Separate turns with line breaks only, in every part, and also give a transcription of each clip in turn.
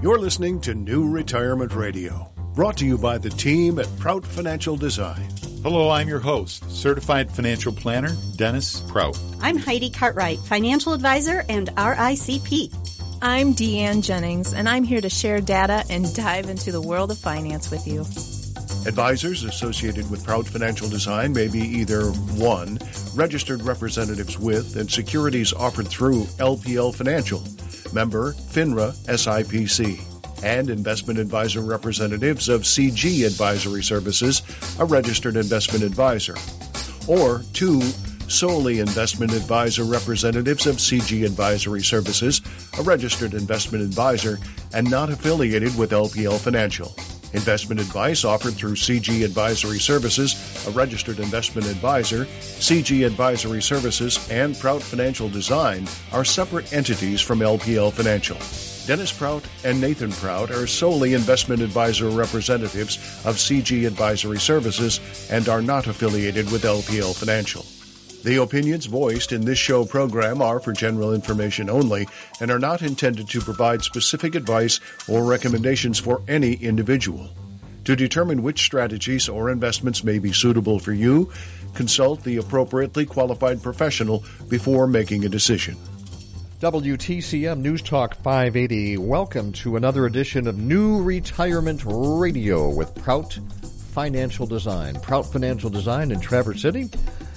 You're listening to New Retirement Radio, brought to you by the team at Prout Financial Design.
Hello, I'm your host, Certified Financial Planner, Dennis Prout.
I'm Heidi Cartwright, Financial Advisor and RICP.
I'm Deanne Jennings, and I'm here to share data and dive into the world of finance with you.
Advisors associated with Prout Financial Design may be either 1. Registered representatives with and securities offered through LPL Financial, member FINRA SIPC, and investment advisor representatives of CG Advisory Services, a registered investment advisor. Or 2. Solely investment advisor representatives of CG Advisory Services, a registered investment advisor, and not affiliated with LPL Financial. Investment advice offered through CG Advisory Services, a registered investment advisor, CG Advisory Services, and Prout Financial Design are separate entities from LPL Financial. Dennis Prout and Nathan Prout are solely investment advisor representatives of CG Advisory Services and are not affiliated with LPL Financial. The opinions voiced in this show program are for general information only and are not intended to provide specific advice or recommendations for any individual. To determine which strategies or investments may be suitable for you, consult the appropriately qualified professional before making a decision.
WTCM News Talk 580. Welcome to another edition of New Retirement Radio with Prout Financial Design. Prout Financial Design in Traverse City.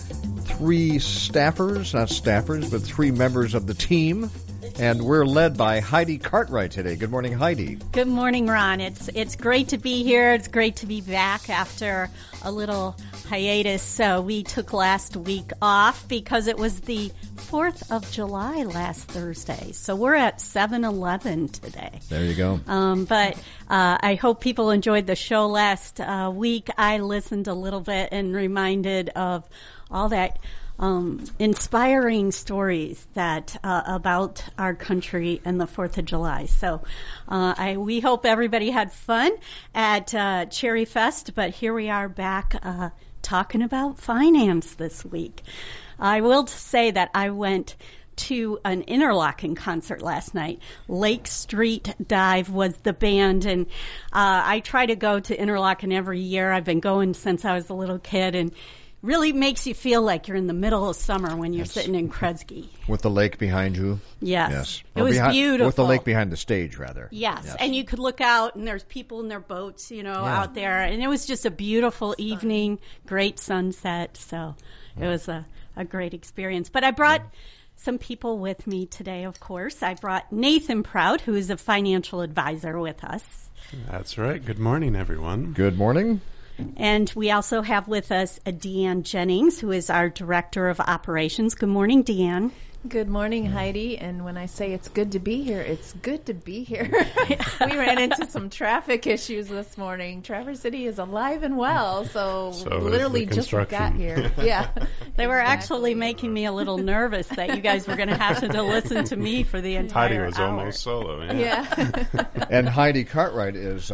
3 staffers, not staffers, but 3 members of the team. And we're led by Heidi Cartwright today. Good morning, Heidi.
Good morning, Ron. It's great to be here. It's great to be back after a little hiatus. So we took last week off because it was the 4th of July last Thursday. So we're at 7-Eleven today.
There you go.
But I hope people enjoyed the show last week. I listened a little bit and reminded of all that inspiring stories that about our country and the 4th of July. So we hope everybody had fun at Cherry Fest, but here we are back talking about finance this week. I will say that I went to an Interlochen concert last night. Lake Street Dive was the band, and I try to go to Interlochen every year. I've been going since I was a little kid, and really makes you feel like you're in the middle of summer when you're sitting in Kresge.
With the lake behind you?
Yes.
It
was beautiful.
With the lake behind the stage, rather.
Yes. And you could look out, and there's people in their boats, out there. And it was just a beautiful evening, great sunset. So it was a great experience. But I brought some people with me today, of course. I brought Nathan Prout, who is a financial advisor with us.
That's right. Good morning, everyone.
Good morning.
And we also have with us Deanne Jennings, who is our Director of Operations. Good morning, Deanne.
Good morning, Heidi. And when I say it's good to be here, it's good to be here. We ran into some traffic issues this morning. Traverse City is alive and well, so literally just got here. Yeah.
They were actually making me a little nervous that you guys were going to have to listen to me for the entire
Heidi was
hour.
almost solo.
Yeah.
And Heidi Cartwright is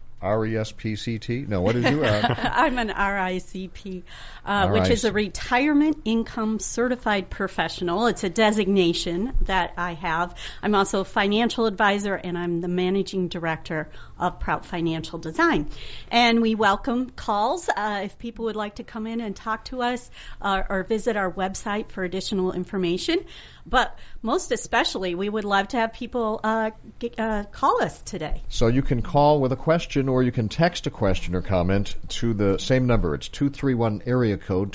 RESPCT? No, what is you?
I'm an RICP, which is a Retirement Income Certified Professional. It's a designation that I have. I'm also a financial advisor, and I'm the managing director of Prout Financial Design. And we welcome calls if people would like to come in and talk to us or visit our website for additional information. But most especially, we would love to have people call us today.
So you can call with a question, or you can text a question or comment to the same number. It's 231 area code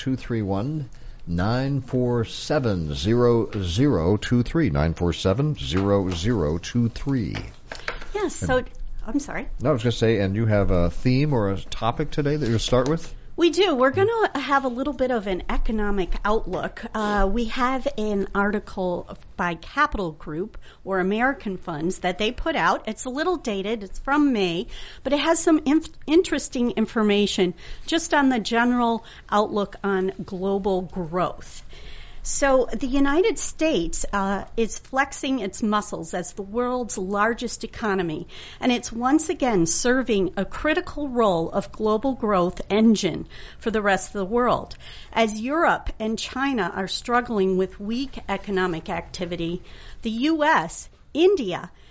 231-947-0023. 947-0023.
Yes. So I'm sorry.
No, I was going to say, and you have a theme or a topic today that you'll start with?
We do. We're going to have a little bit of an economic outlook. We have an article by Capital Group or American Funds that they put out. It's a little dated. It's from May, but it has some interesting information just on the general outlook on global growth. So the United States is flexing its muscles as the world's largest economy, and it's once again serving a critical role of global growth engine for the rest of the world. As Europe and China are struggling with weak economic activity, the U.S., India,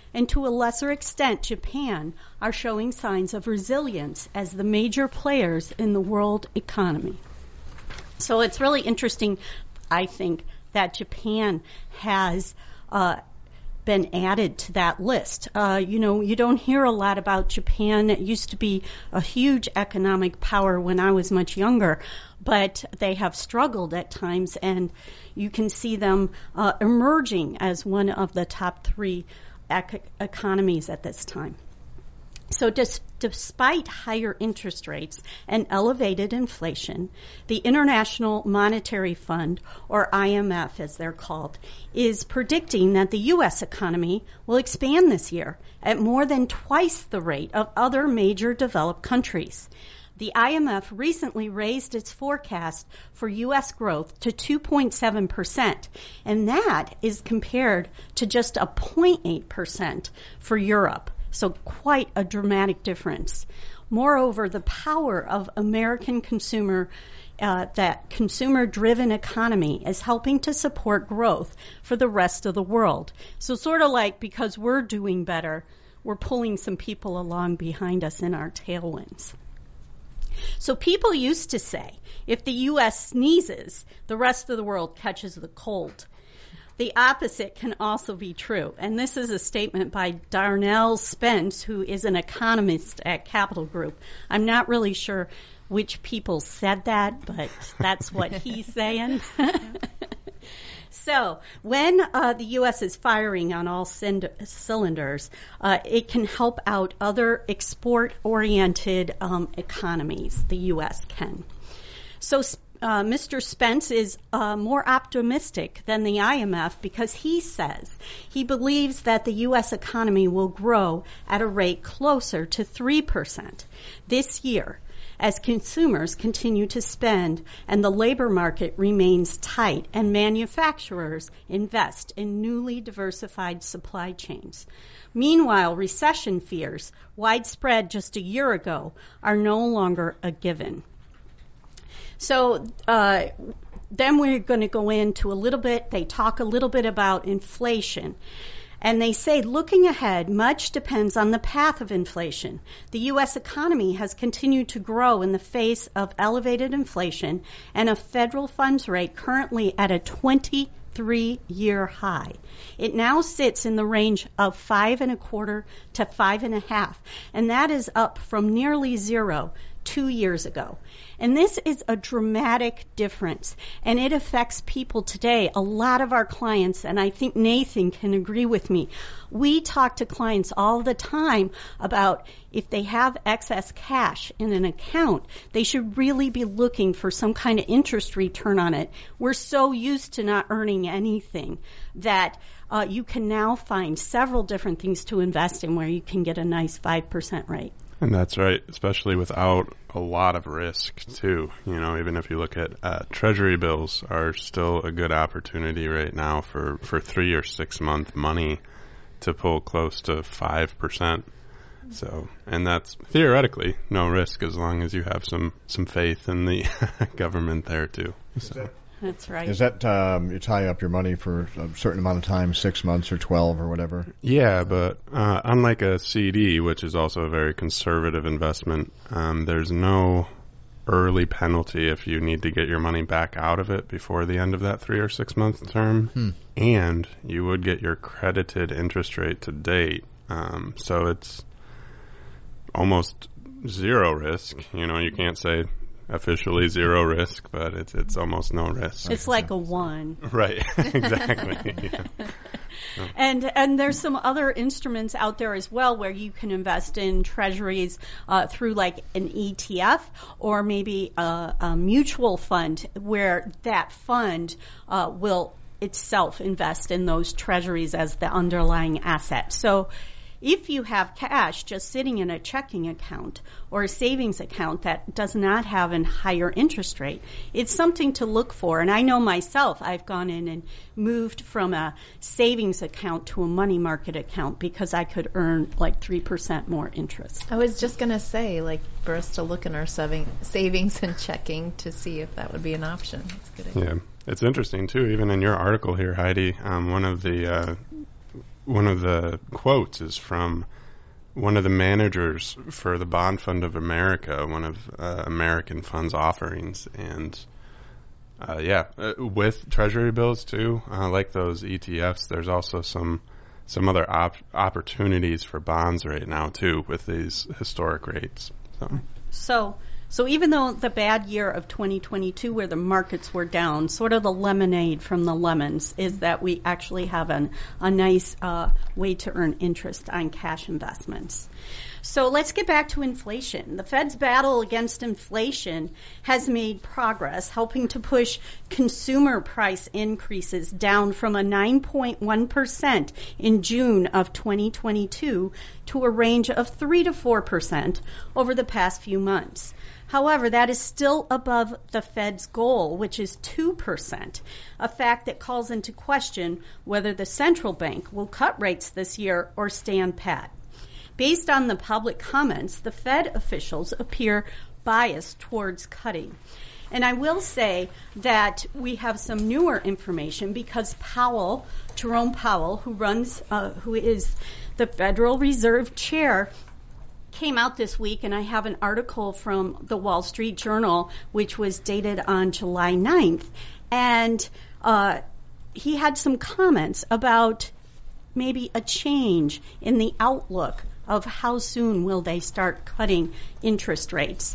and to a lesser extent Japan, are showing signs of resilience as the major players in the world economy. So it's really interesting, I think, that Japan has been added to that list. You don't hear a lot about Japan. It used to be a huge economic power when I was much younger, but they have struggled at times, and you can see them emerging as one of the top 3 economies at this time. So despite higher interest rates and elevated inflation, the International Monetary Fund, or IMF as they're called, is predicting that the U.S. economy will expand this year at more than twice the rate of other major developed countries. The IMF recently raised its forecast for U.S. growth to 2.7%, and that is compared to just a 0.8% for Europe. So quite a dramatic difference. Moreover, the power of American that consumer-driven economy is helping to support growth for the rest of the world. So sort of like because we're doing better, we're pulling some people along behind us in our tailwinds. So people used to say, if the U.S. sneezes, the rest of the world catches the cold. The opposite can also be true. And this is a statement by Darnell Spence, who is an economist at Capital Group. I'm not really sure which people said that, but that's what he's saying. So when the U.S. is firing on all cylinders, it can help out other export-oriented economies. The U.S. can. So Mr. Spence is more optimistic than the IMF because he says he believes that the U.S. economy will grow at a rate closer to 3% this year as consumers continue to spend and the labor market remains tight and manufacturers invest in newly diversified supply chains. Meanwhile, recession fears, widespread just a year ago, are no longer a given. So then we're going to go into they talk a little bit about inflation. And they say, looking ahead, much depends on the path of inflation. The U.S. economy has continued to grow in the face of elevated inflation and a federal funds rate currently at a 23-year high. It now sits in the range of 5.25% to 5.5%, and that is up from nearly 0 2 years ago. And this is a dramatic difference, and it affects people today. A lot of our clients, and I think Nathan can agree with me, we talk to clients all the time about if they have excess cash in an account, they should really be looking for some kind of interest return on it. We're so used to not earning anything that you can now find several different things to invest in where you can get a nice 5% rate.
And that's right, especially without a lot of risk, too. Even if you look at Treasury bills are still a good opportunity right now for 3 or 6 month money to pull close to 5%. So, and that's theoretically no risk as long as you have some faith in the government there, too. So.
That's right.
Is that you tie up your money for a certain amount of time, 6 months or 12 or whatever?
Yeah, but unlike a CD, which is also a very conservative investment, there's no early penalty if you need to get your money back out of it before the end of that 3 or 6 month term. And you would get your credited interest rate to date. So it's almost zero risk. You can't say officially zero risk, but it's almost no risk.
It's like a 1.
Right, exactly. Yeah.
And there's some other instruments out there as well where you can invest in treasuries through like an ETF or maybe a mutual fund where that fund will itself invest in those treasuries as the underlying asset. So if you have cash just sitting in a checking account or a savings account that does not have a higher interest rate, it's something to look for. And I know myself, I've gone in and moved from a savings account to a money market account because I could earn like 3% more interest.
I was just going to say, for us to look in our savings and checking to see if that would be an option. That's a good idea.
Yeah, it's interesting, too. Even in your article here, Heidi, one of the one of the quotes is from one of the managers for the Bond Fund of America, one of American Fund's offerings. And with Treasury bills too, like those ETFs, there's also some other opportunities for bonds right now too with these historic rates.
So even though the bad year of 2022 where the markets were down, sort of the lemonade from the lemons is that we actually have a nice way to earn interest on cash investments. So let's get back to inflation. The Fed's battle against inflation has made progress, helping to push consumer price increases down from a 9.1% in June of 2022 to a range of 3 to 4% over the past few months. However, that is still above the Fed's goal, which is 2%, a fact that calls into question whether the central bank will cut rates this year or stand pat. Based on the public comments, the Fed officials appear biased towards cutting. And I will say that we have some newer information because Jerome Powell, who is the Federal Reserve Chair, came out this week, and I have an article from the Wall Street Journal, which was dated on July 9th. And he had some comments about maybe a change in the outlook of how soon will they start cutting interest rates.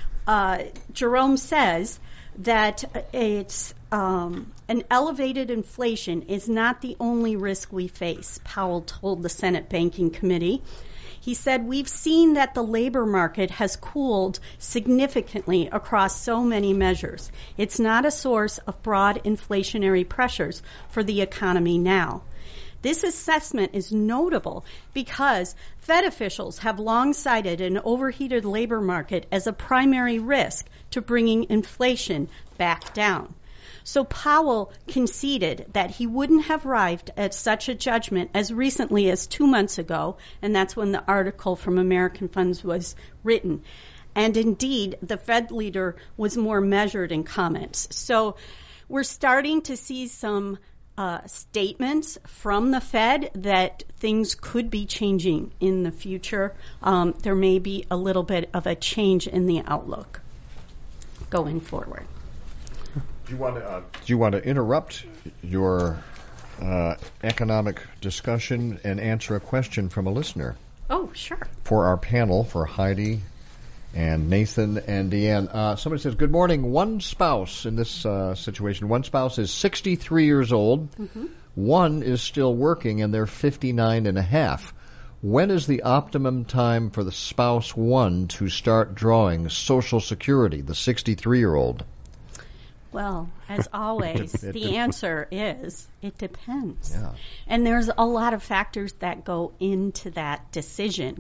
Jerome says that it's an elevated inflation is not the only risk we face, Powell told the Senate Banking Committee. He said, we've seen that the labor market has cooled significantly across so many measures. It's not a source of broad inflationary pressures for the economy now. This assessment is notable because Fed officials have long cited an overheated labor market as a primary risk to bringing inflation back down. So Powell conceded that he wouldn't have arrived at such a judgment as recently as 2 months ago, and that's when the article from American Funds was written. And indeed, the Fed leader was more measured in comments. So we're starting to see some statements from the Fed that things could be changing in the future. There may be a little bit of a change in the outlook going forward.
Do you want to interrupt your economic discussion and answer a question from a listener?
Oh, sure.
For our panel, for Heidi and Nathan and Deanne. Somebody says, good morning. One spouse in this situation, one spouse is 63 years old. Mm-hmm. One is still working, and they're 59 and a half. When is the optimum time for the spouse one to start drawing Social Security, the 63-year-old?
Well, as always, the answer is it depends.
Yeah.
And there's a lot of factors that go into that decision.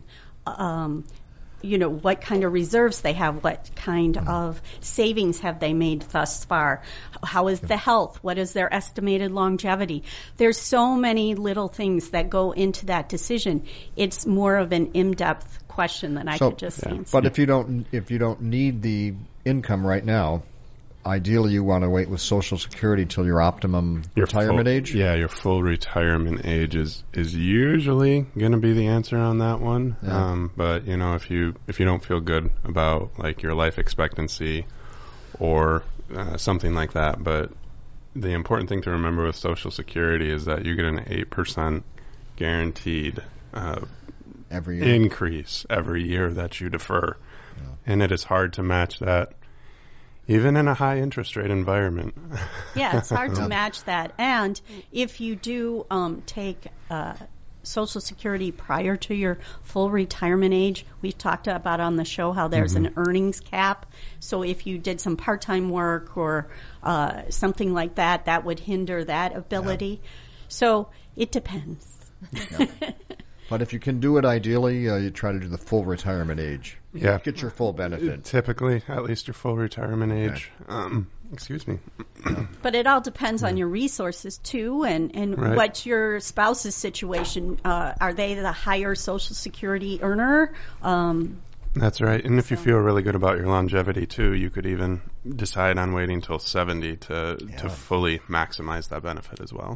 What kind of reserves they have, what kind of savings have they made thus far, how is the health, what is their estimated longevity. There's so many little things that go into that decision. It's more of an in-depth question than I could just answer.
But if you don't need the income right now, ideally you want to wait with Social Security till your optimum retirement age?
Yeah, your full retirement age is usually going to be the answer on that one. Yeah. But if you don't feel good about like your life expectancy or something like that, but the important thing to remember with Social Security is that you get an 8% guaranteed
every year.
Increase every year that you defer. Yeah. And it is hard to match that even in a high interest rate environment.
Yeah, it's hard to match that. And if you do take Social Security prior to your full retirement age, we've talked about on the show how there's an earnings cap. So if you did some part-time work or something like that, that would hinder that ability. Yeah. So it depends.
Yeah. But if you can do it ideally, you try to do the full retirement age.
Yeah.
Get your full benefit.
Typically, at least your full retirement age. Okay. Excuse me.
But it all depends on your resources, too, and right. What's your spouse's situation. Are they the higher Social Security earner?
That's right. And if you feel really good about your longevity, too, you could even decide on waiting till 70 to fully maximize that benefit as well.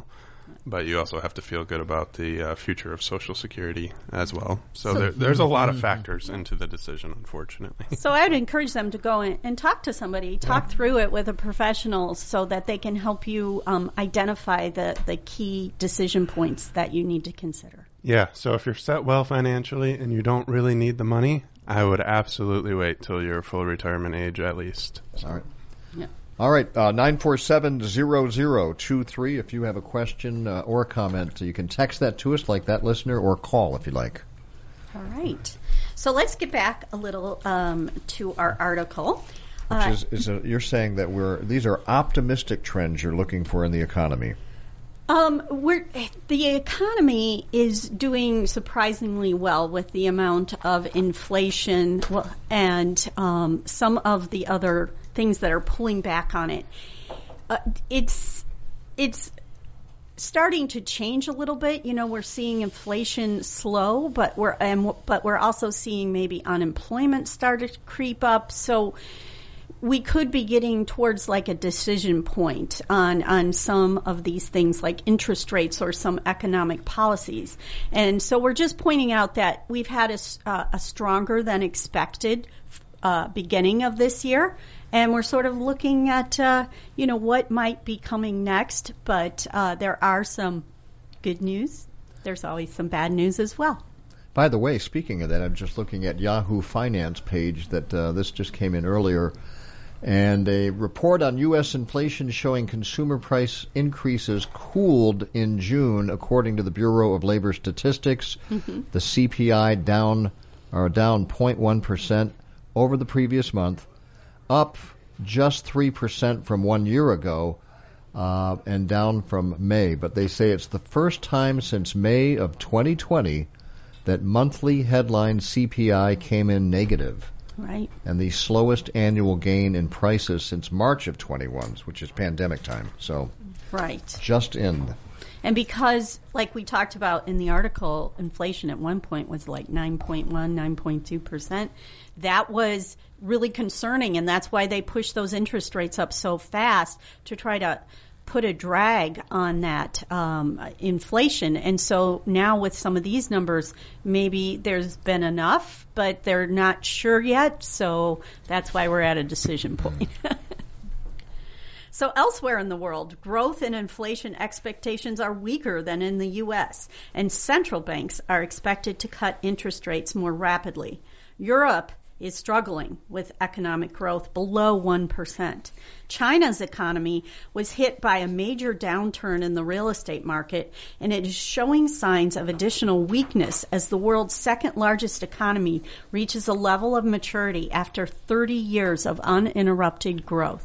but you also have to feel good about the future of Social Security as well. So there's a lot of factors into the decision, unfortunately.
So I would encourage them to go and talk to somebody, talk through it with a professional so that they can help you identify the key decision points that you need to consider.
Yeah, so if you're set well financially and you don't really need the money, I would absolutely wait till your full retirement age at least. So.
All right.
Yeah.
All right, 947-0023. If you have a question or a comment, you can text that to us like that listener or call if you like.
All right. So let's get back a little to our article.
Which you're saying that these are optimistic trends you're looking for in the economy.
The economy is doing surprisingly well with the amount of inflation and some of the other things that are pulling back on it. It's starting to change a little bit. You know, we're seeing inflation slow, but we're also seeing maybe unemployment start to creep up. So we could be getting towards like a decision point on some of these things like interest rates or some economic policies. And so we're just pointing out that we've had a stronger than expected beginning of this year. And we're sort of looking at, what might be coming next. But there are some good news. There's always some bad news as well.
By the way, speaking of that, I'm just looking at Yahoo Finance page that this just came in earlier. And a report on U.S. inflation showing consumer price increases cooled in June, according to the Bureau of Labor Statistics. Mm-hmm. The CPI down 0.1% over the previous month, up just 3% from 1 year ago, and down from May. But they say it's the first time since May of 2020 that monthly headline CPI came in negative.
Right.
And the slowest annual gain in prices since March of 21, which is pandemic time. So,
right.
Just in.
And because, like we talked about in the article, inflation at one point was like 9.1, 9.2%. That was really concerning, and that's why they pushed those interest rates up so fast to try to put a drag on that inflation. And so now with some of these numbers, maybe there's been enough, but they're not sure yet. So that's why we're at a decision point. So elsewhere in the world, growth and inflation expectations are weaker than in the U.S., and central banks are expected to cut interest rates more rapidly. Europe is struggling with economic growth below 1%. China's economy was hit by a major downturn in the real estate market, and it is showing signs of additional weakness as the world's second largest economy reaches a level of maturity after 30 years of uninterrupted growth.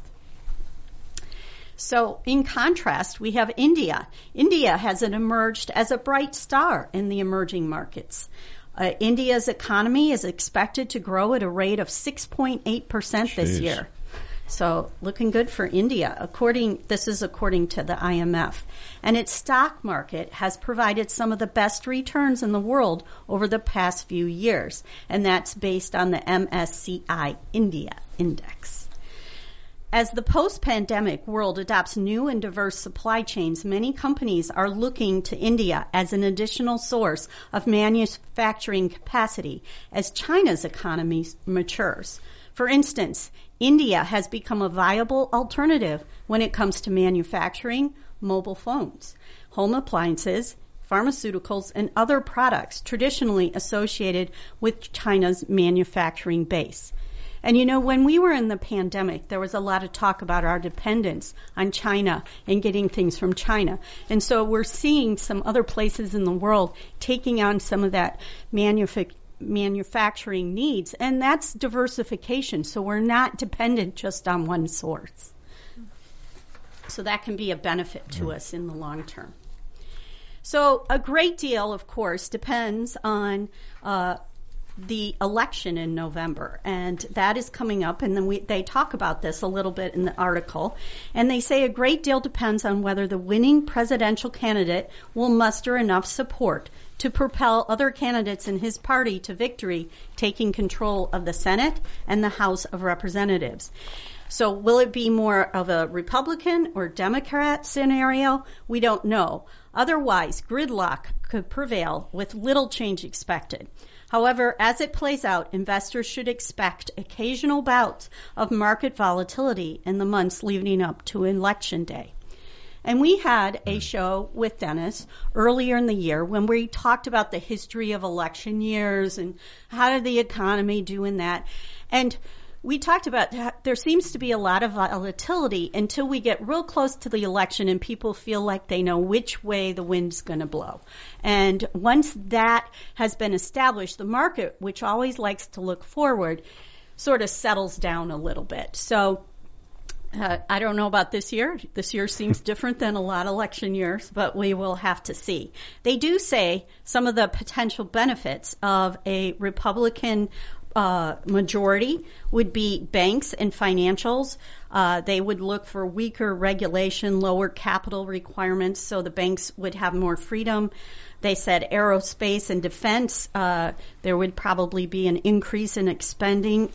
So in contrast, we have India. India has emerged as a bright star in the emerging markets. India's economy is expected to grow at a rate of 6.8% this year. So looking good for India. This is according to the IMF. And its stock market has provided some of the best returns in the world over the past few years. And that's based on the MSCI India Index. As the post-pandemic world adopts new and diverse supply chains, many companies are looking to India as an additional source of manufacturing capacity as China's economy matures. For instance, India has become a viable alternative when it comes to manufacturing mobile phones, home appliances, pharmaceuticals, and other products traditionally associated with China's manufacturing base. And when we were in the pandemic, there was a lot of talk about our dependence on China and getting things from China. And so we're seeing some other places in the world taking on some of that manufacturing needs, and that's diversification. So we're not dependent just on one source. So that can be a benefit to us in the long term. So a great deal, of course, depends on the election in November, and that is coming up, and then they talk about this a little bit in the article, and they say a great deal depends on whether the winning presidential candidate will muster enough support to propel other candidates in his party to victory, taking control of the Senate and the House of Representatives. So will it be more of a Republican or Democrat scenario? We don't know. Otherwise, gridlock could prevail with little change expected. However, as it plays out, investors should expect occasional bouts of market volatility in the months leading up to Election Day. And we had a show with Dennis earlier in the year when we talked about the history of election years and how did the economy do in that. And we talked about there seems to be a lot of volatility until we get real close to the election and people feel like they know which way the wind's going to blow. And once that has been established, the market, which always likes to look forward, sort of settles down a little bit. So I don't know about this year. This year seems different than a lot of election years, but we will have to see. They do say some of the potential benefits of a Republican majority would be banks and financials. They would look for weaker regulation, lower capital requirements, so the banks would have more freedom. They said aerospace and defense, there would probably be an increase in spending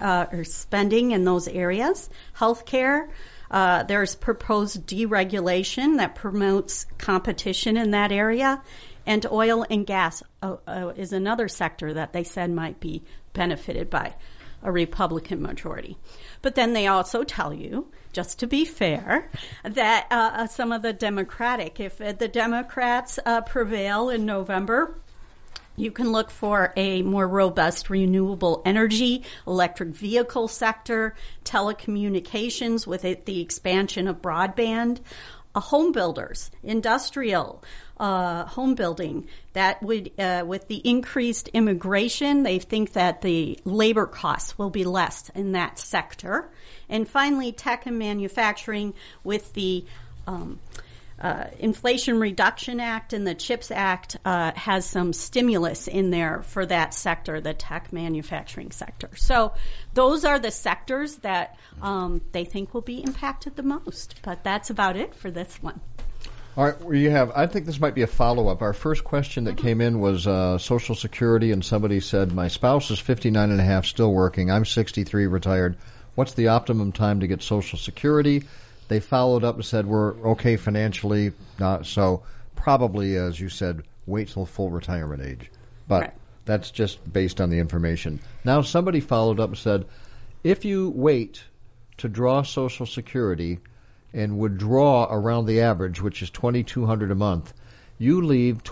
in those areas. Healthcare, there's proposed deregulation that promotes competition in that area. And oil and gas is another sector that they said might be benefited by a Republican majority. But then they also tell you, just to be fair, that some of the Democratic, if the Democrats prevail in November, you can look for a more robust renewable energy, electric vehicle sector, telecommunications with the expansion of broadband, home builders, industrial home building. That would, with the increased immigration, they think that the labor costs will be less in that sector. And finally, tech and manufacturing with the Inflation Reduction Act and the CHIPS Act has some stimulus in there for that sector, the tech manufacturing sector. So those are the sectors that they think will be impacted the most. But that's about it for this one.
All right, I think this might be a follow-up. Our first question that came in was Social Security, and somebody said, my spouse is 59 and a half, still working. I'm 63, retired. What's the optimum time to get Social Security? They followed up and said, we're okay financially, so probably, as you said, wait till full retirement age. But right. That's just based on the information. Now somebody followed up and said, if you wait to draw Social Security and would draw around the average, which is $2,200 a month, you leave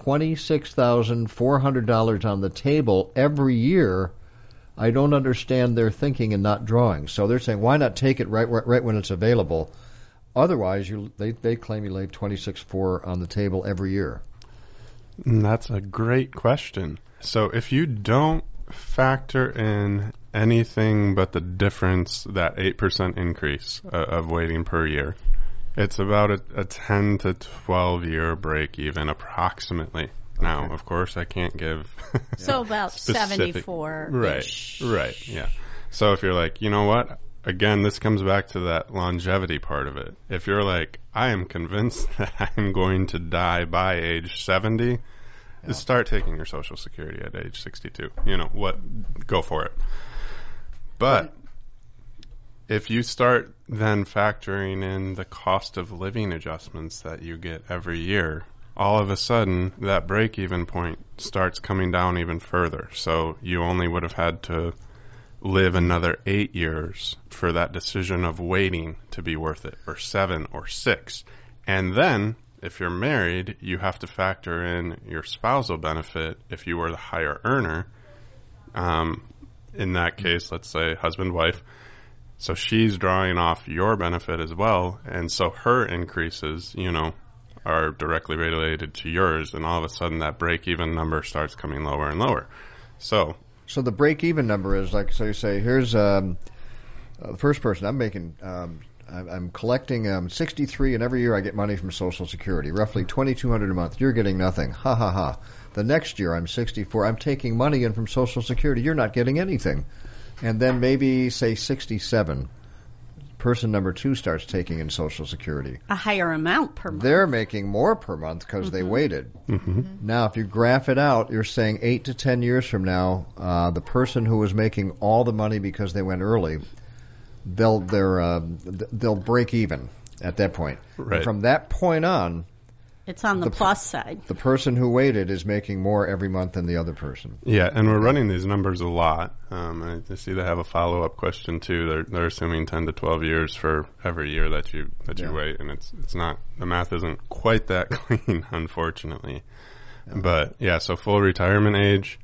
$26,400 on the table every year. I don't understand their thinking in not drawing. So they're saying, why not take it right when it's available? Otherwise, they claim you leave $26,400 on the table every year.
That's a great question. So if you don't factor in anything but the difference, that 8% increase of waiting per year, it's about a 10 to 12 year break even approximately. Okay. Now, of course, I can't give
so about
specific,
74-ish.
Right, yeah. So if you're like, you know what? Again, this comes back to that longevity part of it. If you're like, I am convinced that I'm going to die by age 70, start taking your Social Security at age 62. Go for it. But if you start then factoring in the cost of living adjustments that you get every year, all of a sudden that break-even point starts coming down even further. So you only would have had to live another 8 years for that decision of waiting to be worth it, or 7 or 6. And then, if you're married, you have to factor in your spousal benefit if you were the higher earner. In that case, let's say husband, wife. So she's drawing off your benefit as well, and so her increases, are directly related to yours, and all of a sudden that break-even number starts coming lower and lower. So the break-even number is like, so you say, here's the first person I'm making, I'm collecting 63, and every year I get money from Social Security, roughly $2,200 a month. You're getting nothing. Ha, ha, ha. The next year I'm 64. I'm taking money in from Social Security. You're not getting anything. And then maybe, say, 67,
person number 2 starts taking in Social Security.
A higher amount per month.
They're making more per month because they waited. Now, if you graph it out, you're saying 8 to 10 years from now, the person who was making all the money because they went early, they'll break even at that point.
Right.
And from that point on,
it's on the plus side.
The person who waited is making more every month than the other person.
Yeah, and we're running these numbers a lot. I see they have a follow-up question too. They're assuming 10 to 12 years for every year that you wait, and it's not, the math isn't quite that clean, unfortunately. Yeah. But yeah, so full retirement age,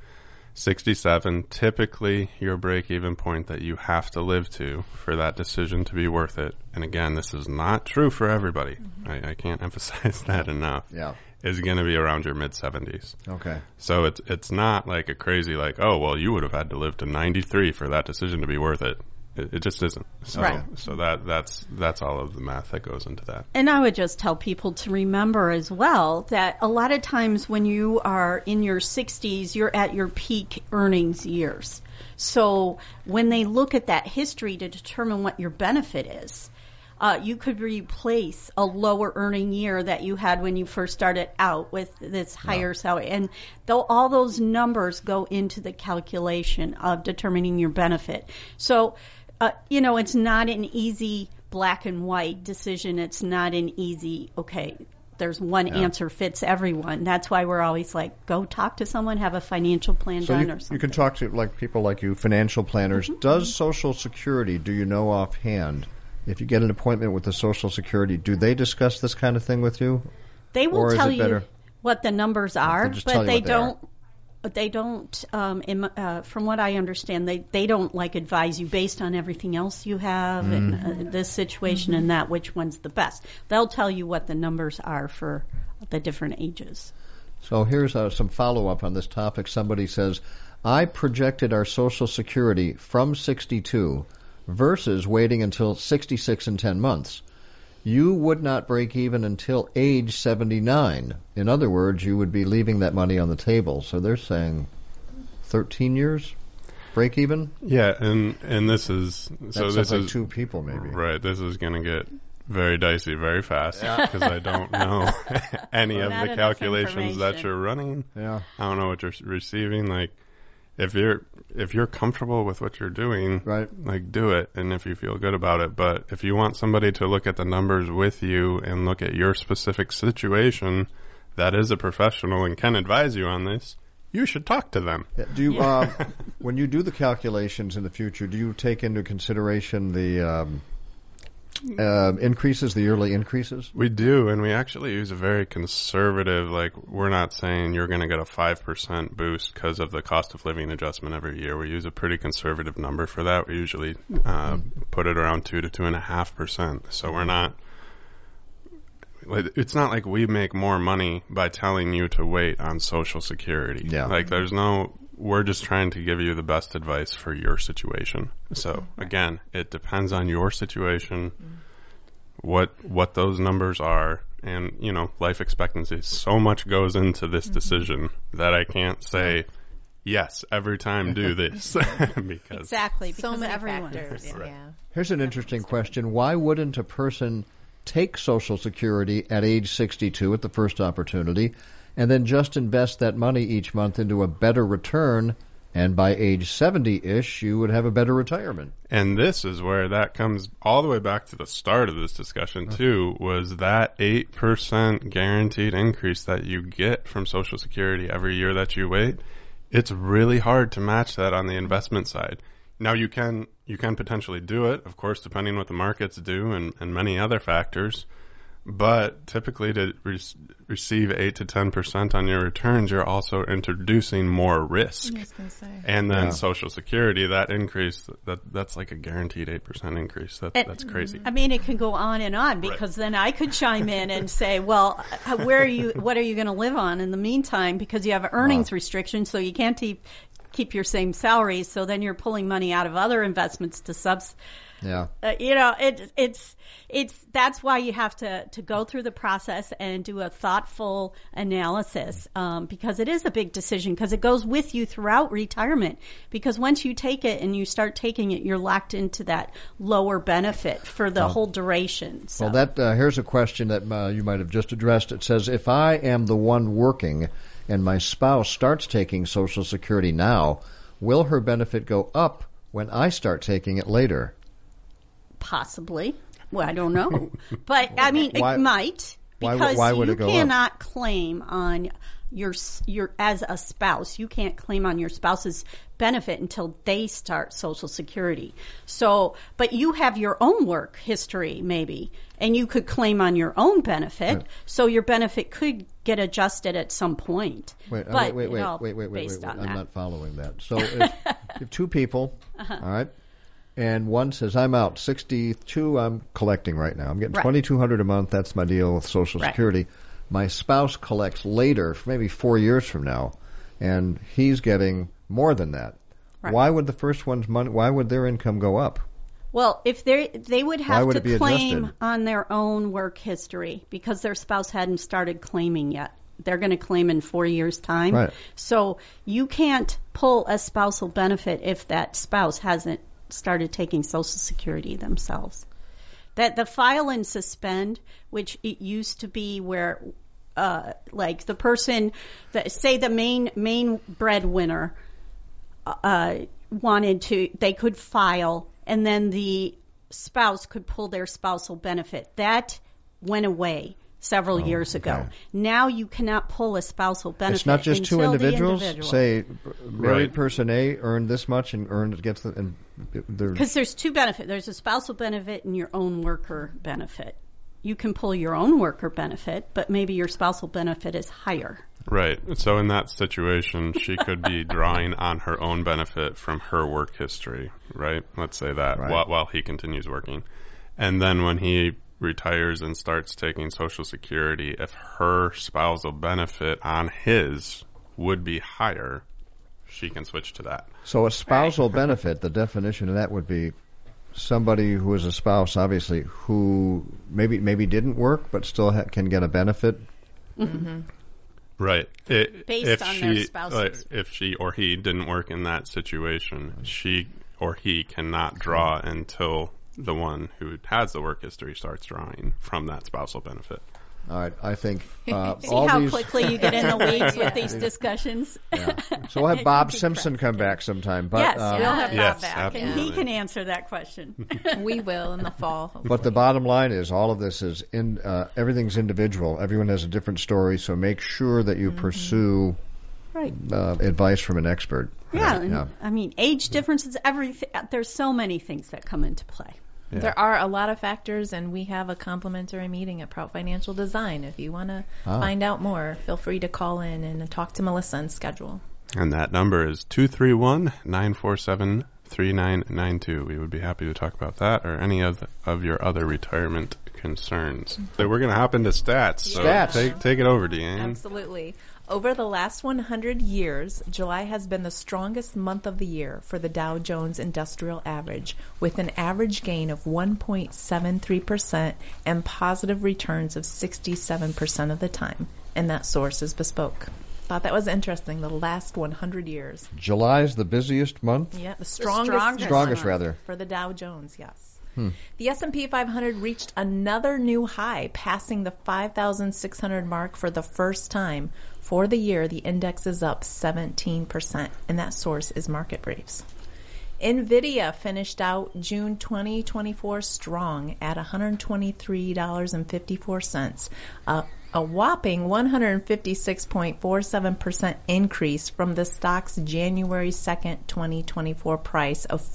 67, typically your break-even point that you have to live to for that decision to be worth it. And again, this is not true for everybody. I can't emphasize that enough.
Yeah.
Is going to be around your mid-70s.
Okay.
So it's not like a crazy like, oh, well, you would have had to live to 93 for that decision to be worth it. It just isn't. So,
right.
So that's all of the math that goes into that.
And I would just tell people to remember as well that a lot of times when you are in your 60s, you're at your peak earnings years. So when they look at that history to determine what your benefit is, you could replace a lower earning year that you had when you first started out with this higher salary. And all those numbers go into the calculation of determining your benefit. So, it's not an easy black and white decision. It's not an easy, okay, there's one answer fits everyone. That's why we're always like, go talk to someone, have a financial plan done or something.
You can talk to people like you, financial planners. Does Social Security, do you know offhand, if you get an appointment with the Social Security, do they discuss this kind of thing with you?
They will tell you what the numbers are, but they don't. They don't. From what I understand, they don't advise you based on everything else you have and this situation and that, which one's the best. They'll tell you what the numbers are for the different ages.
So here's some follow-up on this topic. Somebody says, I projected our Social Security from 62 versus waiting until 66 and 10 months. You would not break even until age 79. In other words, you would be leaving that money on the table. So they're saying 13 years break even?
Yeah, and this is...
This is like 2 people maybe.
Right, this is going to get very dicey very fast because I don't know any of the calculations that you're running.
Yeah.
I don't know what you're receiving. If you're comfortable with what you're doing,
right,
do it, and if you feel good about it. But if you want somebody to look at the numbers with you and look at your specific situation, that is a professional and can advise you on this, you should talk to them.
Yeah. Do you, when you do the calculations in the future, do you take into consideration the increases, the yearly increases?
We do, and we actually use a very conservative, we're not saying you're going to get a 5% boost because of the cost of living adjustment every year. We use a pretty conservative number for that. We usually put it around 2 to 2.5%. So we're not, it's not like we make more money by telling you to wait on Social Security.
Yeah.
We're just trying to give you the best advice for your situation. So again, it depends on your situation, what those numbers are, and life expectancy. So much goes into this decision that I can't say yes every time do this because
exactly
so many
everyone.
Factors.
Right.
Yeah.
Here's an interesting question: why wouldn't a person take Social Security at age 62 at the first opportunity, and then just invest that money each month into a better return, and by age 70-ish, you would have a better retirement?
And this is where that comes all the way back to the start of this discussion, too, was that 8% guaranteed increase that you get from Social Security every year that you wait. It's really hard to match that on the investment side. Now, you can potentially do it, of course, depending on what the markets do and many other factors. But typically to receive 8 to 10% on your returns, you're also introducing more risk.
I was gonna say.
And then Social Security, that increase, that's like a guaranteed 8% increase. That's crazy.
I mean, it can go on and on because then I could chime in and say, well, what are you going to live on in the meantime? Because you have earnings restrictions, so you can't keep your same salary. So then you're pulling money out of other investments to
Yeah.
That's why you have to go through the process and do a thoughtful analysis, because it is a big decision, because it goes with you throughout retirement. Because once you take it and you start taking it, you're locked into that lower benefit for the whole duration. So.
Well, here's a question that you might have just addressed. It says, if I am the one working and my spouse starts taking Social Security now, will her benefit go up when I start taking it later?
Possibly. Well, I don't know. But, I mean, it might. Because
why would
you
it go
cannot
up?
claim on your as a spouse. You can't claim on your spouse's benefit until they start Social Security. So, but you have your own work history, maybe, and you could claim on your own benefit. Right. So your benefit could get adjusted at some point.
Wait.
I'm
not following that. So if two people, all right, and one says, I'm out 62, I'm collecting right now. I'm getting $2,200 a month. That's my deal with Social Security. My spouse collects later, maybe 4 years from now, and he's getting more than that. Right. Why would the first one's money? Why would their income go up?
Well, if they would have to claim on their own work history because their spouse hadn't started claiming yet. They're going to claim in 4 years' time.
Right. So
you can't pull a spousal benefit if that spouse hasn't started taking Social Security themselves. That the file and suspend, which it used to be where, like the person, say the main breadwinner, they could file, and then the spouse could pull their spousal benefit. That went away several years ago. Now you cannot pull a spousal benefit.
It's not just two individuals. Say, married person A earned this much and gets the.
Because there's two benefits. There's a spousal benefit and your own worker benefit. You can pull your own worker benefit, but maybe your spousal benefit is higher.
Right. So in that situation, she could be drawing on her own benefit from her work history, right? Let's say that while he continues working. And then when he retires and starts taking Social Security, if her spousal benefit on his would be higher, she can switch to that.
So a spousal benefit, the definition of that would be somebody who is a spouse, obviously, who maybe didn't work but still can get a benefit.
Mm-hmm.
Right.
Based on their spouses.
If she or he didn't work in that situation, she or he cannot draw until the one who has the work history starts drawing from that spousal benefit.
All right, I think
See how quickly you get in the weeds with these discussions?
Yeah. So we'll have Bob Simpson come back sometime. But,
yes, we'll have Bob back,
absolutely.
and he can answer that question.
We will in the fall. Hopefully.
But the bottom line is all of this is everything's individual. Everyone has a different story, so make sure that you pursue advice from an expert.
Yeah, I mean, age differences, everything. There's so many things that come into play.
Yeah. There are a lot of factors, and we have a complimentary meeting at Prout Financial Design. If you want to find out more, feel free to call in and talk to Melissa and schedule.
And that number is 231-947-3992. We would be happy to talk about that or any of your other retirement concerns. So we're going to hop into stats. So take it over, Deanne.
Absolutely. Over the last 100 years, July has been the strongest month of the year for the Dow Jones Industrial Average, with an average gain of 1.73% and positive returns of 67% of the time. And that source is Bespoke. Thought that was interesting, the last 100 years.
July is the busiest month?
Yeah, the strongest
rather.
For the Dow Jones, yes. The S&P 500 reached another new high, passing the 5,600 mark for the first time. For the year, the index is up 17%, and that source is Market Briefs. NVIDIA finished out June 2024 strong at $123.54, a whopping 156.47% increase from the stock's January 2nd, 2024 price of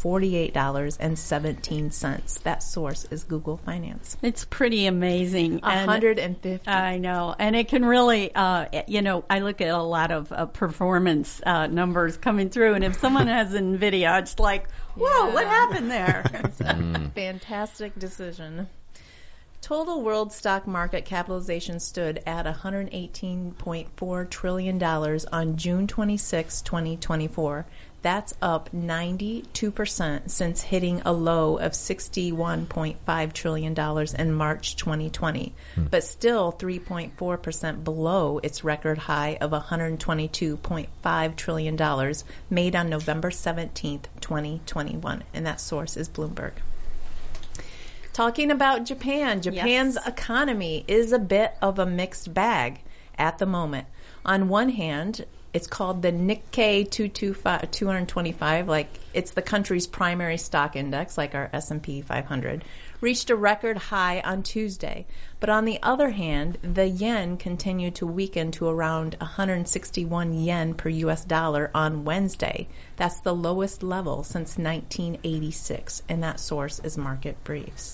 $48.17. That source is Google Finance.
It's pretty amazing.
150.
I know. And it can really, I look at a lot of performance numbers coming through, and if someone has NVIDIA, it's like, whoa, what happened there?
It's a fantastic decision. Total world stock market capitalization stood at $118.4 trillion on June 26, 2024. That's up 92% since hitting a low of $61.5 trillion in March 2020, but still 3.4% below its record high of $122.5 trillion made on November 17, 2021. And that source is Bloomberg. Talking about Japan's economy is a bit of a mixed bag at the moment. On one hand, it's called the Nikkei 225, like it's the country's primary stock index, like our S&P 500, reached a record high on Tuesday. But on the other hand, the yen continued to weaken to around 161 yen per U.S. dollar on Wednesday. That's the lowest level since 1986, and that source is Market Briefs.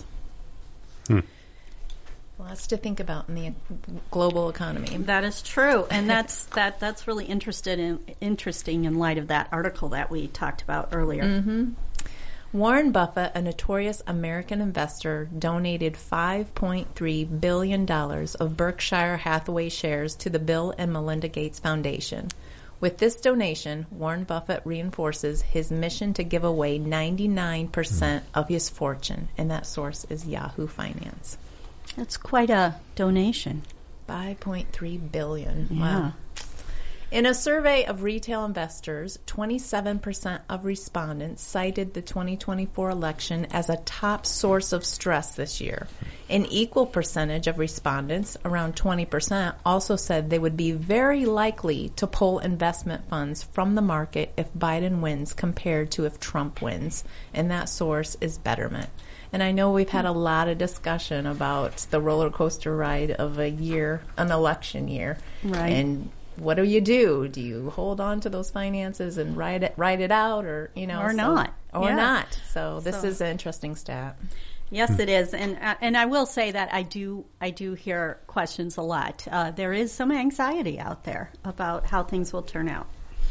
Lots to think about in the global economy.
That is true, and that's really interesting in light of that article that we talked about earlier.
Mm-hmm. Warren Buffett, a notorious American investor, donated $5.3 billion of Berkshire Hathaway shares to the Bill and Melinda Gates Foundation. With this donation, Warren Buffett reinforces his mission to give away 99% of his fortune, and that source is Yahoo Finance.
That's quite a donation.
$5.3 billion.
Yeah.
Wow. In a survey of retail investors, 27% of respondents cited the 2024 election as a top source of stress this year. An equal percentage of respondents, around 20%, also said they would be very likely to pull investment funds from the market if Biden wins compared to if Trump wins. And that source is Betterment. And I know we've had a lot of discussion about the roller coaster ride of a year, an election year.
Right.
And what do? Do you hold on to those finances and ride it out, or
not?
Not. So this is an interesting stat.
Yes, it is, and I will say that I do hear questions a lot. There is some anxiety out there about how things will turn out.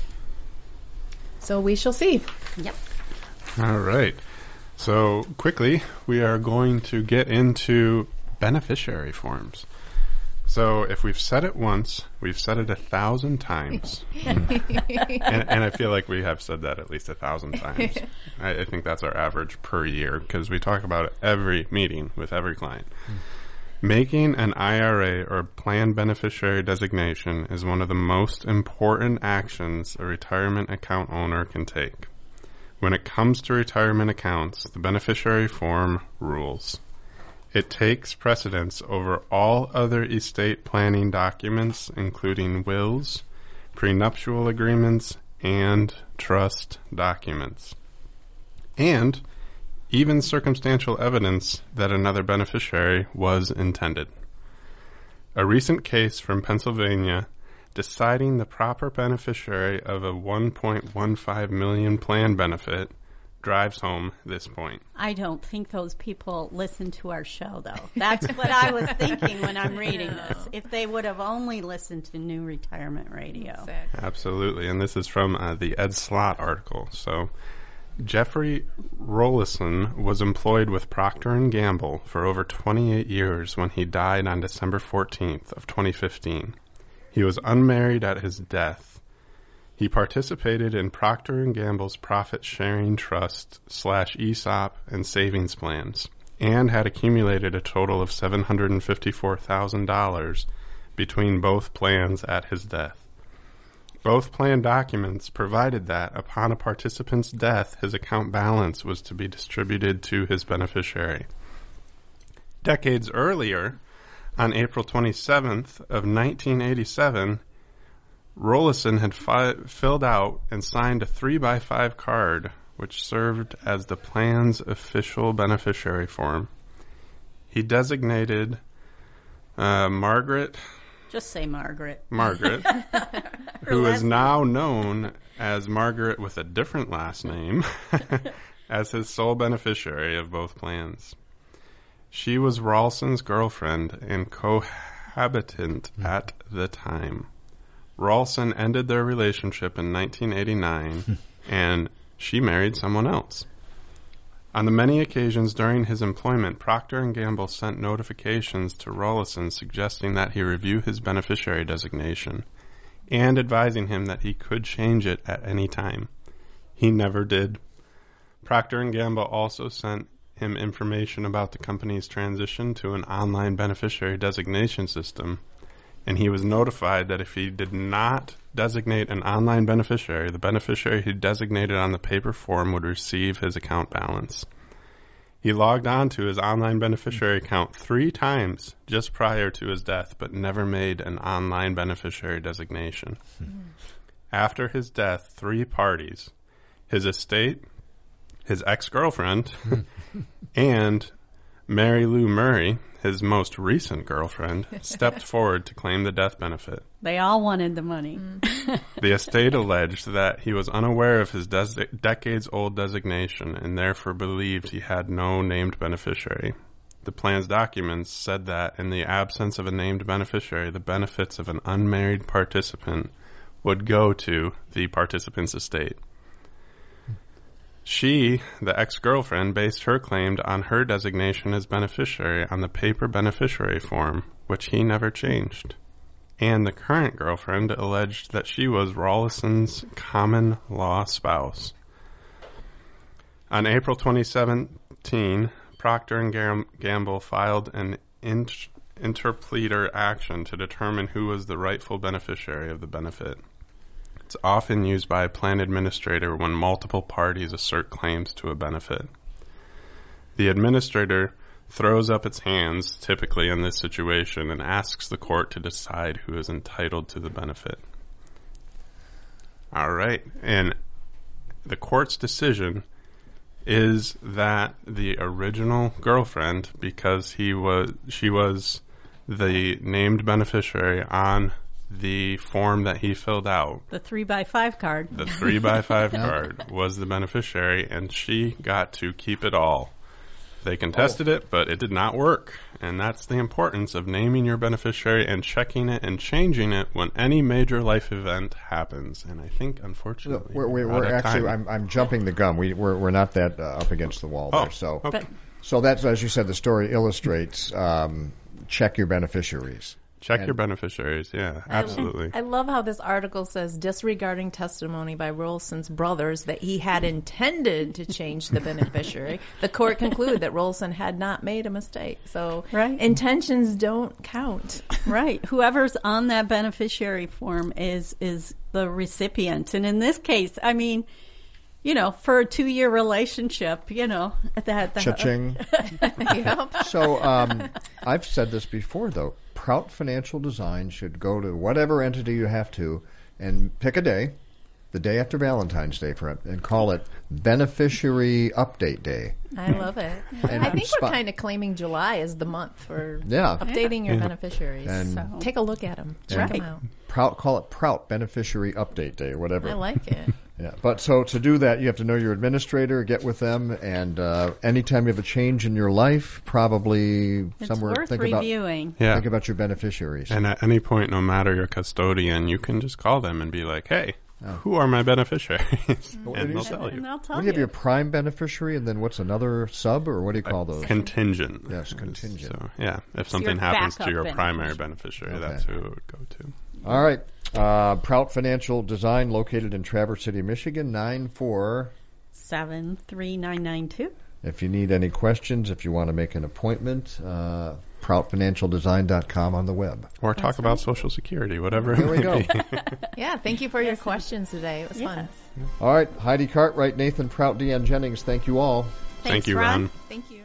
So we shall see.
Yep.
All right. So quickly, we are going to get into beneficiary forms. So if we've said it once, we've said it 1,000 times. and I feel like we have said that at least 1,000 times. I think that's our average per year because we talk about it every meeting with every client. Making an IRA or planned beneficiary designation is one of the most important actions a retirement account owner can take. When it comes to retirement accounts, the beneficiary form rules. It takes precedence over all other estate planning documents, including wills, prenuptial agreements, and trust documents. And even circumstantial evidence that another beneficiary was intended. A recent case from Pennsylvania deciding the proper beneficiary of a $1.15 million plan benefit drives home this point.
I don't think those people listen to our show, though. That's what I was thinking when I'm reading this. If they would have only listened to New Retirement Radio.
Exactly.
Absolutely. And this is from the Ed Slott article. So Jeffrey Rollison was employed with Procter & Gamble for over 28 years when he died on December 14th of 2015. He was unmarried at his death. He participated in Procter & Gamble's profit-sharing trust / ESOP and savings plans and had accumulated a total of $754,000 between both plans at his death. Both plan documents provided that upon a participant's death, his account balance was to be distributed to his beneficiary. Decades earlier, on April 27th of 1987, Rollison had filled out and signed a 3x5 card, which served as the plan's official beneficiary form. He designated Margaret.
Just say Margaret.
Margaret, who is now known as Margaret with a different last name, as his sole beneficiary of both plans. She was Rawlson's girlfriend and cohabitant at the time. Rawlson ended their relationship in 1989, and she married someone else. On the many occasions during his employment, Procter & Gamble sent notifications to Rollison suggesting that he review his beneficiary designation and advising him that he could change it at any time. He never did. Procter & Gamble also sent him information about the company's transition to an online beneficiary designation system, and he was notified that if he did not designate an online beneficiary, the beneficiary he designated on the paper form would receive his account balance. He logged on to his online beneficiary account 3 times just prior to his death, but never made an online beneficiary designation. After his death, 3 parties, his estate, his ex-girlfriend, and Mary Lou Murray, his most recent girlfriend, stepped forward to claim the death benefit.
They all wanted the money.
The estate alleged that he was unaware of his decades-old designation and therefore believed he had no named beneficiary. The plan's documents said that in the absence of a named beneficiary, the benefits of an unmarried participant would go to the participant's estate. She, the ex-girlfriend, based her claim on her designation as beneficiary on the paper beneficiary form, which he never changed. And the current girlfriend alleged that she was Rollison's common law spouse. On April 2017, Procter & Gamble filed an interpleader action to determine who was the rightful beneficiary of the benefit. It's often used by a plan administrator when multiple parties assert claims to a benefit. The administrator throws up its hands, typically in this situation, and asks the court to decide who is entitled to the benefit. All right. And the court's decision is that the original girlfriend, because she was the named beneficiary on the form that he filled out.
The 3x5 card.
The 3x5 card was the beneficiary, and she got to keep it all. They contested it, but it did not work. And that's the importance of naming your beneficiary and checking it and changing it when any major life event happens. And I think, unfortunately,
we're actually, I'm jumping the gun. We're not that up against the wall there. So,
okay.
So that's, as you said, the story illustrates check your beneficiaries.
Check your beneficiaries, yeah, absolutely.
I love how this article says, disregarding testimony by Rollison's brothers that he had intended to change the beneficiary, the court concluded that Rollison had not made a mistake. So intentions don't count.
Right. Whoever's on that beneficiary form is the recipient. And in this case, I mean, you know, for a 2-year relationship, you know, that.
Cha-ching.
Yep.
So I've said this before, though. Prout Financial Design should go to whatever entity you have to and pick a day, the day after Valentine's Day, and call it Beneficiary Update Day.
I love it. I think we're kind of claiming July as the month for updating your beneficiaries.
And
so take a look at them. Check them out.
Call it Prout Beneficiary Update Day, or whatever.
I like it.
Yeah, but so to do that, you have to know your administrator, get with them, and anytime you have a change in your life, probably
it's
somewhere
worth reviewing.
Think about your beneficiaries.
And at any point, no matter your custodian, you can just call them and be like, "Hey, who are my beneficiaries?" And they'll tell you.
What do you have, your prime beneficiary, and then what's another sub, or what do you call those?
Contingent.
Yes, contingent.
So yeah, if something happens to your primary beneficiary, that's who it would go to.
All right. Prout Financial Design, located in Traverse City, Michigan,
9473992.
If you need any questions, if you want to make an appointment, proutfinancialdesign.com on the web.
Or talk about Social Security, whatever
There we go.
Yeah, thank you for your questions today. It was fun.
All right. Heidi Cartwright, Nathan Prout, Deanne Jennings, thank you all.
Thank you, Ron.
Thank you.